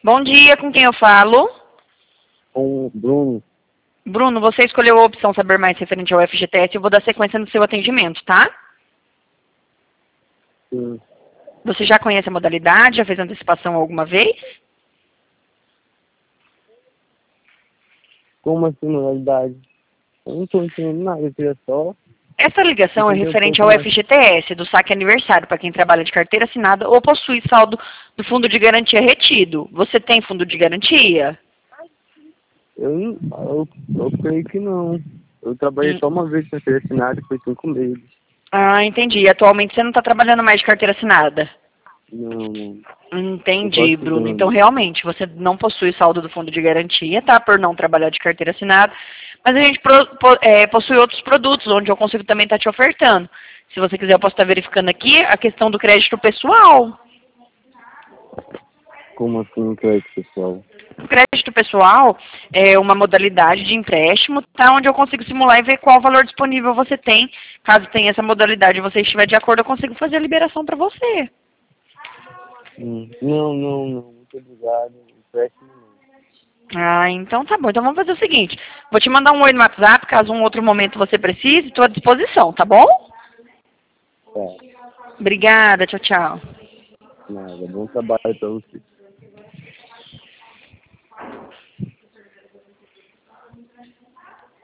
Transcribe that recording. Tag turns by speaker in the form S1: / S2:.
S1: Bom dia, com quem eu falo?
S2: Com o Bruno.
S1: Bruno, você escolheu a opção saber mais referente ao FGTS, eu vou dar sequência no seu atendimento, tá?
S2: Sim.
S1: Você já conhece a modalidade? Já fez antecipação alguma vez?
S2: Como assim, modalidade? Eu não estou entendendo nada, eu queria só
S1: Essa ligação é
S2: entender um
S1: referente
S2: pouco
S1: ao
S2: mais.
S1: FGTS, do saque aniversário, para quem trabalha de carteira assinada ou possui saldo do fundo de garantia retido. Você tem fundo de garantia?
S2: Eu creio que não. Eu trabalhei
S1: Hum.
S2: só uma vez na carteira assinada, que foi 5 meses.
S1: Ah, entendi. E atualmente você não está trabalhando mais de carteira assinada?
S2: Não. Eu tô
S1: Entendi, Bruno. Então,
S2: estudando.
S1: realmente, você não possui saldo do fundo de garantia, tá? Por não trabalhar de carteira assinada. Mas a gente possui outros produtos, onde eu consigo também estar te ofertando. Se você quiser, eu posso estar verificando aqui a questão do crédito pessoal.
S2: Como assim, crédito pessoal?
S1: O crédito pessoal é uma modalidade de empréstimo, tá? Onde eu consigo simular e ver qual valor disponível você tem. Caso tenha essa modalidade e você estiver de acordo, eu consigo fazer a liberação para você.
S2: Não. Muito obrigado. Empréstimo não.
S1: Ah, então tá bom. Então vamos fazer o seguinte. Vou te mandar um oi no WhatsApp, caso um outro momento você precise. Estou à disposição, tá bom?
S2: Tá.
S1: Obrigada. Tchau, tchau.
S2: Nada. Bom trabalho pra você.